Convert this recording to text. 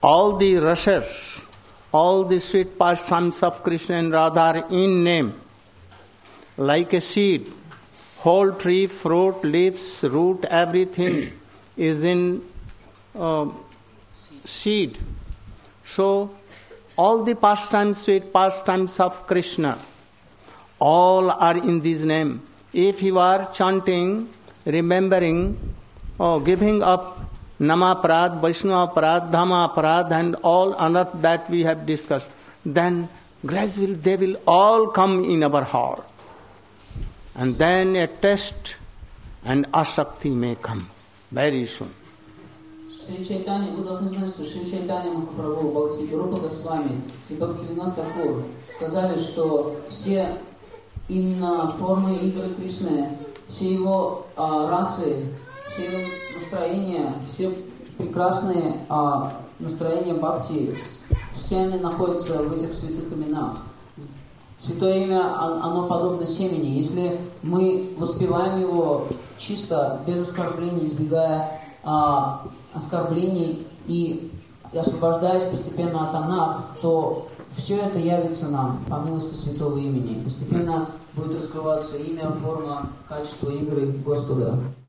all the rasas, all the sweet pastimes of Krishna and Radha are in name. Like a seed, whole tree, fruit, leaves, root, everything is in seed. So, all the pastimes, sweet pastimes of Krishna, all are in this name. If you are chanting, remembering, giving up Namaparad, Vaishnavaparad, Dhammaparad and all unearth that we have discussed, then gradually they will all come in our heart. And then a test and asakti may come very soon. Шри Чайтанья, вы должны знать, что Шри Чайтанья Махапрабху, Бхакти Рупа Госвами и Бхактивинод Такур сказали, что все именно формы игры Кришны, все его расы, все его настроения, все прекрасные настроения Бхакти, все они находятся в этих святых именах. Святое имя, оно подобно семени. Если мы воспеваем его чисто, без оскорблений, избегая оскорблений и освобождаясь постепенно от анат, то все это явится нам по милости святого имени. Постепенно будет раскрываться имя, форма, качество игры Господа.